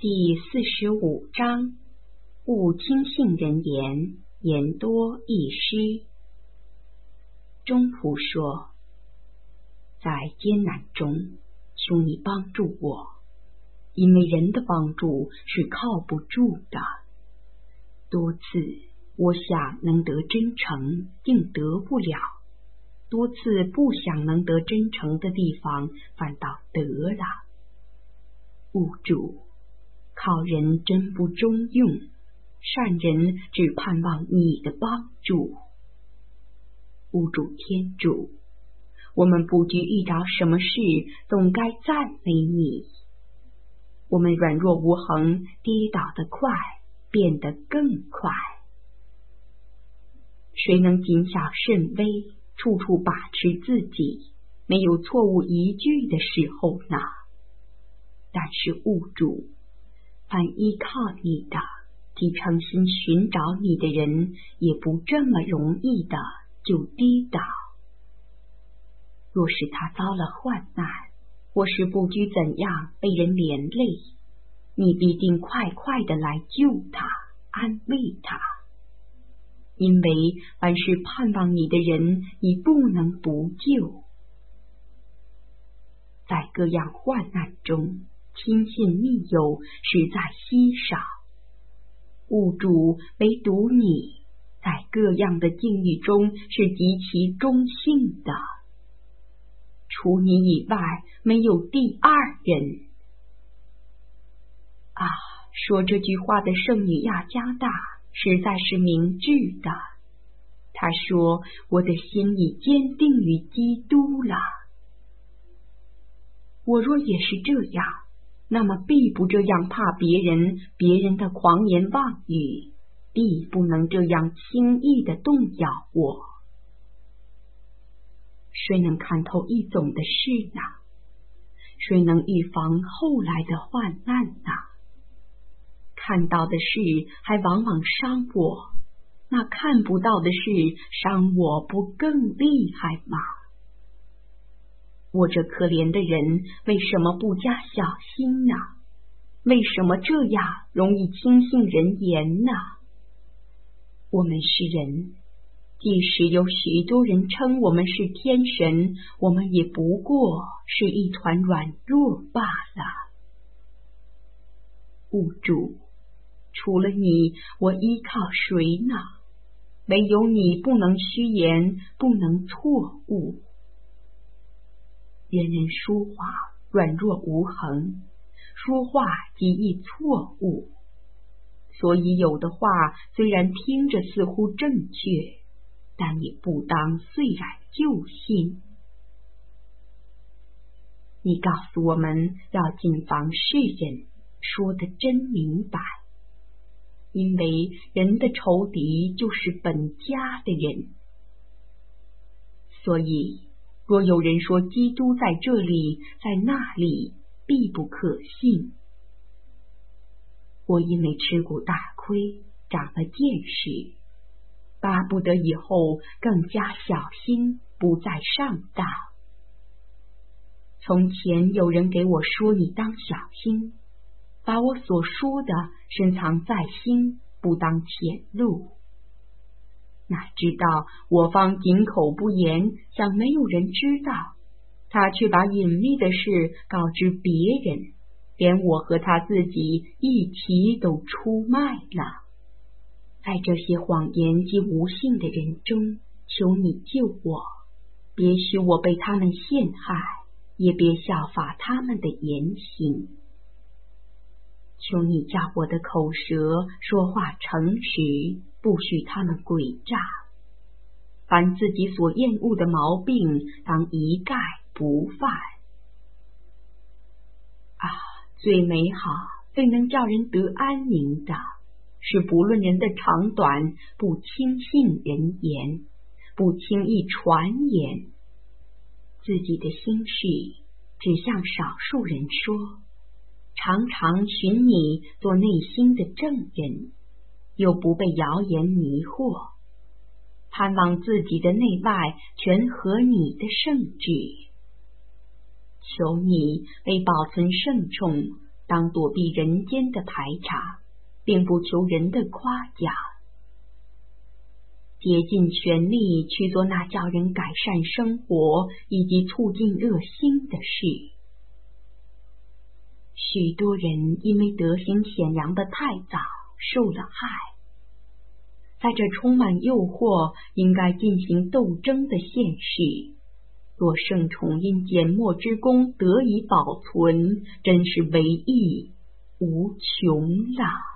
第45章，勿轻信人言，言多易失。中仆说，在艰难中，求你帮助我，因为人的帮助是靠不住的。多次我想能得真诚，竟得不了；多次不想能得真诚的地方，反倒得了。物主，靠人真不中用，善人只盼望你的帮助。物主天主，我们不惧遇到什么事，总该赞美你。我们软弱无恒，跌倒得快，变得更快。谁能谨小慎微，处处把持自己，没有错误一句的时候呢？但是物主，凡依靠你的，即诚心寻找你的人，也不这么容易的就跌倒。若是他遭了患难，或是不知怎样被人连累，你必定快快的来救他，安慰他。因为凡是盼望你的人，你不能不救。在各样患难中，亲信密友实在稀少。物主，唯独你在各样的境遇中是极其忠信的，除你以外没有第二人。啊，说这句话的圣女亚加达实在是明智的。她说，我的心已坚定于基督了。我若也是这样，那么必不这样怕别人的狂言妄语，必不能这样轻易的动摇我。谁能看透一种的事呢？谁能预防后来的患难呢？看到的事还往往伤我，那看不到的事伤我不更厉害吗？我这可怜的人为什么不加小心呢？为什么这样容易轻信人言呢？我们是人，即使有许多人称我们是天神，我们也不过是一团软弱罢了。物主，除了你，我依靠谁呢？唯有你不能虚言，不能错误。人人说话软弱无恒，说话极易错误，所以有的话虽然听着似乎正确，但也不当虽然就信。你告诉我们要谨防世人，说得真明白，因为人的仇敌就是本家的人。所以若有人说基督在这里，在那里，必不可信。我因为吃过大亏，长了见识，巴不得以后更加小心，不再上当。从前有人给我说，你当小心，把我所说的深藏在心，不当显露。哪知道我方紧口不言，想没有人知道，他却把隐秘的事告知别人，连我和他自己一起都出卖了。在这些谎言及无信的人中，求你救我，别许我被他们陷害，也别效法他们的言行。求你叫我的口舌说话诚实，不许他们诡诈。凡自己所厌恶的毛病，当一概不犯。啊，最美好、最能叫人得安宁的，是不论人的长短，不轻信人言，不轻易传言，自己的心事只向少数人说，常常寻你做内心的证人，又不被谣言迷惑，盼望自己的内外全合你的圣旨。求你为保存圣宠， 当躲避人间的排查，并不求人的夸奖，竭尽全力去做那叫人改善生活以及促进热心的事。许多人因为德行显扬的太早，受了害。在这充满诱惑、应该进行斗争的现世，若圣宠因缄默之功得以保存，真是为义无穷了。